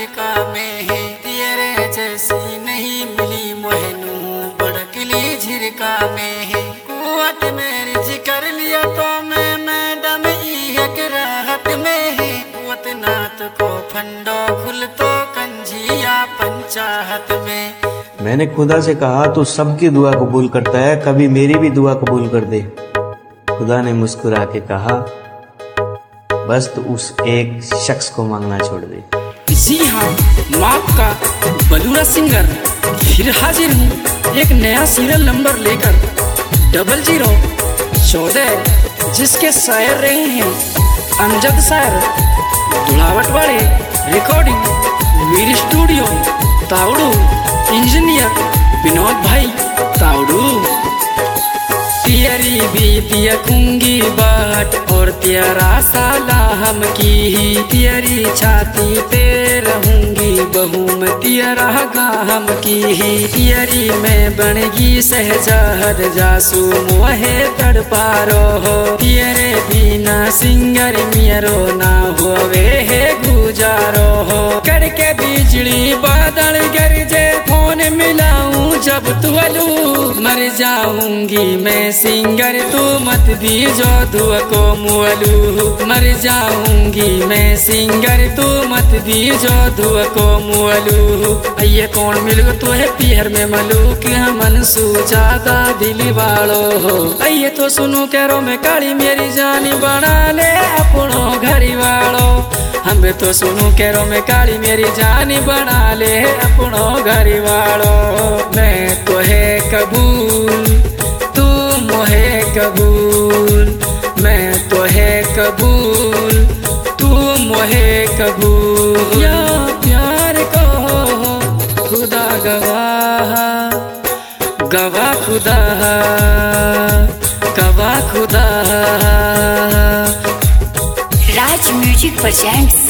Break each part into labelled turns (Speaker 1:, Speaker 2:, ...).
Speaker 1: झिरका में है, तेरे जैसी नहीं मिली मोहनू बड़कली झिरका में है। कुवत मेरी जिकर लिया तो मैं मैडम एक राहत में है। कुवत नात को फंडो खुल तो कंजिया पंचाहत में।
Speaker 2: मैंने खुदा से कहा तू सबकी दुआ कबूल करता है, कभी मेरी भी दुआ कबूल कर दे। खुदा ने मुस्कुरा के कहा बस तू उस एक शख्स को मांगना छोड़ दे।
Speaker 1: जी हाँ, मैं आपका बलूरा सिंगर फिर हाजिर हूँ एक नया सीरियल नंबर लेकर 0014, जिसके शायर रहे हैं अमजद शायर दुलावट वाले। Recording Veer studio Taudu, engineer Vinod भाई ताउडू। तेरी भी देखूंगी बाट और तेरा साला हम की ही, तेरी छाती पे रहूंगी बहू मैं तेरा गाम की ही। तेरी मैं बनेगी सहजाद जासू मोहे तड़पारो हो, तेरे बिना सिंगर मेरो ना होवे है गुजारो हो। करके बिजली बादल गरजे फोन मिलाऊं जब तू अलू, मर जाऊंगी मैं सिंगर तू मत दीजो दुआ को मुअलू। मर जाऊंगी मैं सिंगर तू मत दीजो दुआ को मुअलू। ये कौन मिल गो तो है पीहर में मलूक मन सू ज्यादा दिल वालो हो। ये तो सुनू कैरो में काली मेरी जानी बना ले अपनो घरी वालो। हमें तो सुनू कैरो में काली मेरी जानी बना ले अपनो घरी वालो। मैं तो है कबूल तू मोहे कबूल, मैं तो है कबूल तू मोहे कबूल। या प्यार को खुदा गवाह, गवाह खुदा, गवाह खुदा।
Speaker 3: राज म्यूजिक प्रेजेंट्स।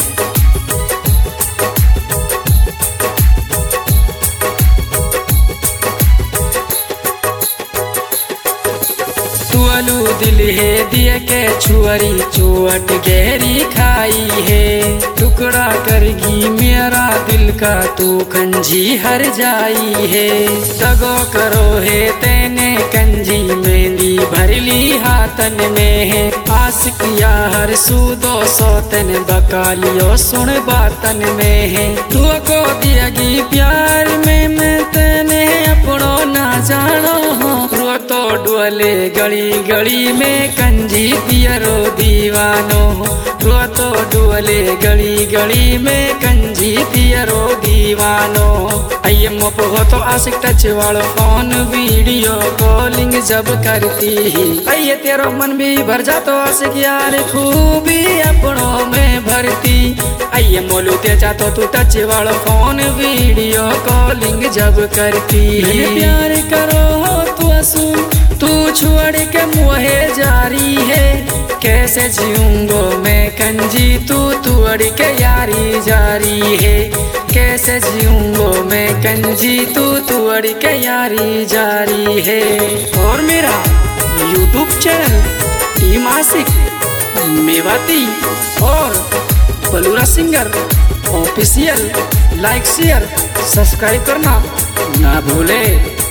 Speaker 1: तुअलू दिल है दिए के छुअरी चुअट गहरी खाई है। टुकड़ा करगी मेरा दिल का तू कंजी हर जाई है। तगो करो है तेने कंजी मेहंदी भरली हाथन में है। आशिकिया हर सूदो सोतन बकालियो सुन बातन में है। तू को दिएगी प्यार में मैं तेने अपनो ना जानो हो। तो डुअले गली गली में कंजी पियरो दीवानो। रो तो डुअले गली गली में कंजी पियरो दीवानो। आइए मोप हो तो आशिक टच वालो फोन वीडियो कॉलिंग जब करती ही। आइए तेरो मन भी भर जा तो आशिक यार खूबी अपनों में भरती। आइए मोलू ते जा तो तू टच वालो फोन वीडियो कॉलिंग जब करती। प्यार करो तू तू छोड़ के मुहे जारी है। कैसे जीऊंगो मैं कंजी तू तोड़ के यारी जारी है। कैसे जीऊंगो मैं कंजी तू तोड़ के यारी जारी है। और मेरा YouTube channel team Aashiq Mewati और Balura singer official like share subscribe करना ना भूले।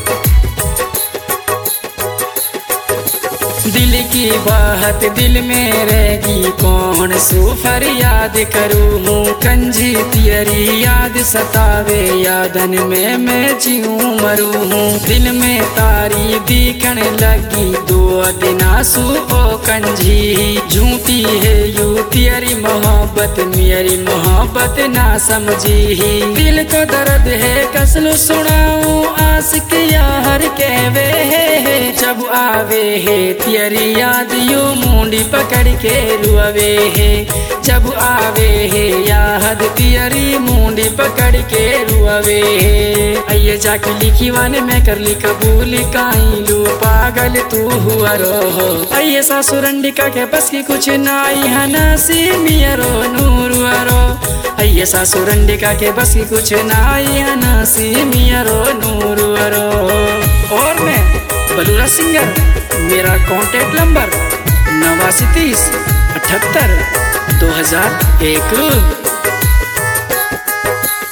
Speaker 1: दिल की बात दिल में रहेगी कौन सू फरियाद करूँ हूँ। कंजी तेरी याद सतावे यादन में मैं जीऊँ मरूँ हूँ। दिल में तारी दिखन लगी दो दिन आंसू ओ कंजी। झूठी है यू तेरी मोहब्बत मेरी मोहब्बत ना समझी। दिल को दर्द है कसलू सुनाऊँ आशिक यार कहवे है। जब आवे है तेरी याद यू मुंडी पकड़ के रुआवे है। जब आवे है याद तेरी मुंडी पकड़ के रुआवे है। आइए जाके लिखी वाने मैं कर ली कबूल काई लू पागल तू हुआ रो। आइए सासुरंडिका के बस की कुछ नाई हनासी मियरो नूर रो। आइए सासुरंडिका के बस की कुछ नाई हनासी मियरो नूर रो। और मैं बलूरा सिंगर, मेरा कॉन्टेक्ट नंबर 8930 78 2001।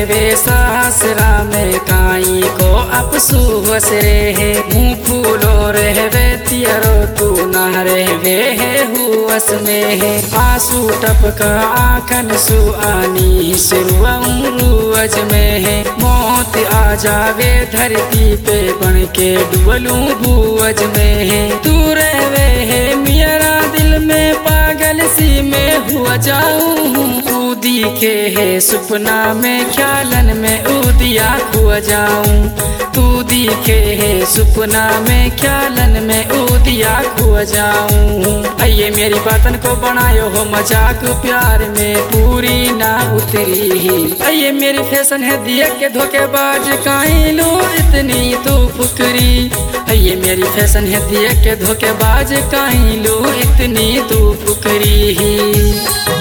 Speaker 1: वे सासरा में काई को अफसोस रे मुँह फूलो रहवे तियरो तू ना रहवे है हुअस में आंसू टपका आँखन सुआनी रुअज में मौत आ जावे धरती पे बन के डुबलू भूअज में तू रहवे है मेरा दिल में पागल सी में हुआ जाऊं तू दिखे है सपना में ख्यालन में उदिया हुआ जाऊं तू दिखे है सपना में ख्यालन में उदिया हुआ जाऊं आइए मेरी बातन को बनायो हो मजाक प्यार में पूरी ना उतरी आइए मेरी फैशन है दिया के धोखेबाज काहे लो इतनी तू फुकरी आइए मेरी फैशन है दिया के धोखेबाज काहे लो इतनी तू फुकरी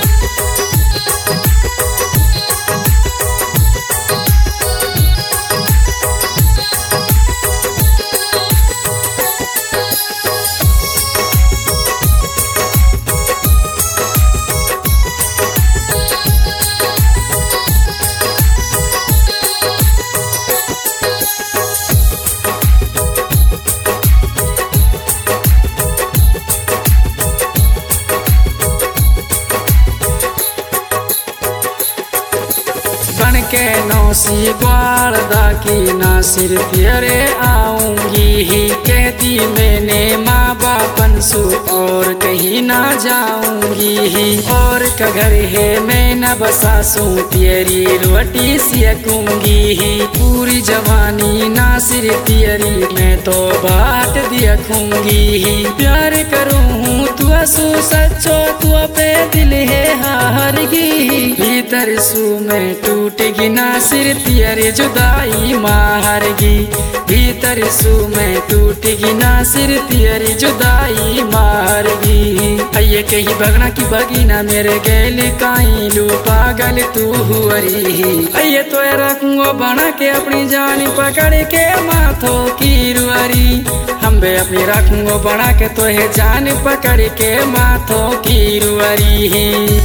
Speaker 1: बन के नौसी ग्वारदा की ना सिर तेरे आऊंगी कहती मैंने माँ बापन सु और कहीं ना जाऊंगी और का घर है मैं न बसासूं तेरी रोटी सेकूंगी पूरी जवानी ना सिर तेरी मैं तो बात देखूंगी प्यार करूँ तू सु सच्चो तू पे दिल है हारगी भीतर सु में टूटेगी ना सिर तेरी जुदाई मारगी भीतर सु में टूटेगी ना सिर तेरी जुदाई मारगी आइए कहीं भगना की बगीना मेरे गैल काई लू पागल तू हुअरी आइए तो रखूंगो बना के अपनी जान पकड़ के माथों की रुअरी हम बे अपनी रखूंगो बना के तो है जान पकड़ के माथों की रुअरी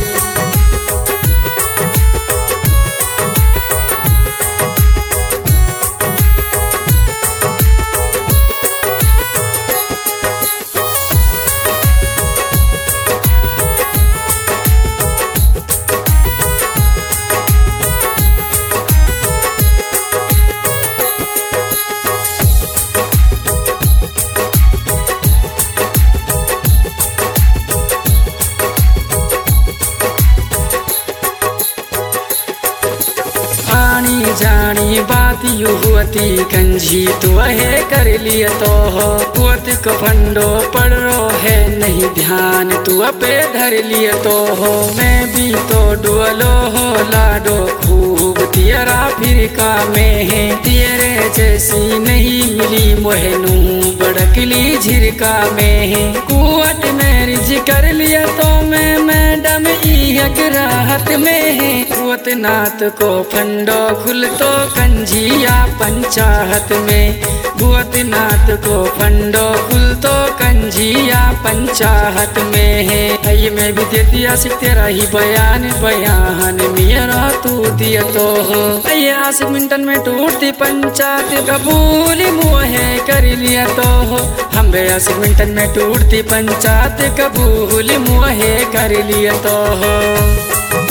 Speaker 1: जानी बात यू हुअती कंजी तो है कर लिया तो हो कुत को फंडो पड़ रो है नहीं ध्यान तू पे धर लिया तो हो मैं भी तो डुअलो हो लाडो खूब तेरा फिरका में है तेरे जैसी नहीं मिली मोहनू बड़कली झिरका में है कुत मैरिज कर लिया तो मैं मैडम एक राहत में है कुत नाथ को फंडो खुल तो कंजिया पंचाहत में भूत नाथ को फंडो खुल तो कंजिया पंचाहत में है ये मैं भी देती आशिक तेरा ही बयान बयान मेरा तू दिया तो हो ये 80 मिनटन में टूटती पंचायत कबूल मुहे कर लिया तो हो हम 80 मिनटन में टूटती पंचायत कबूल मुहे कर लिया तो हो।